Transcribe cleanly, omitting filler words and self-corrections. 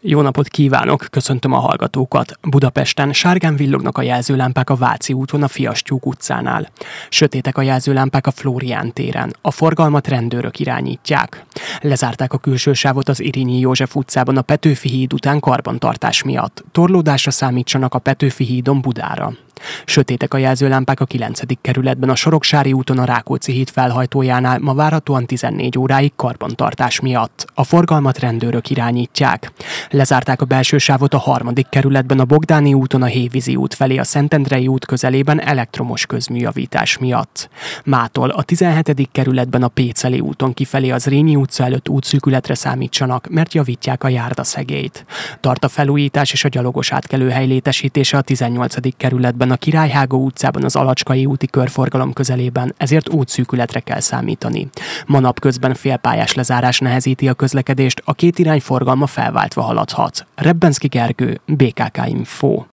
Jó napot kívánok, köszöntöm a hallgatókat. Budapesten sárgán villognak a jelzőlámpák a Váci úton a Fiastyúk utcánál. Sötétek a jelzőlámpák a Flórián téren. A forgalmat rendőrök irányítják. Lezárták a külső sávot az Irényi József utcában a Petőfi híd után karbantartás miatt. Torlódásra számítsanak a Petőfi hídon Budára. Sötétek a jelzőlámpák a 9. kerületben a Soroksári úton a Rákóczi híd felhajtójánál ma várhatóan 14 óráig karbantartás miatt. A forgalmat rendőrök irányítják. Lezárták a belső sávot a 3. kerületben a Bogdáni úton a Hévízi út felé a Szentendrei út közelében elektromos közműjavítás miatt. Mától a 17. kerületben a Péceli úton kifelé az Rényi utca előtt útszűkületre számítsanak, mert javítják a járdaszegélyt. Tart a felújítás és a gyalogos átkelőhely létesítése a 18. kerületben a Királyhágó utcában az Alacskai úti körforgalom közelében, ezért útszűkületre kell számítani. Ma napközben félpályás lezárás nehezíti a közlekedést, a két irány forgalma felváltva haladhat. Rebbenszky Gergő, BKK Info.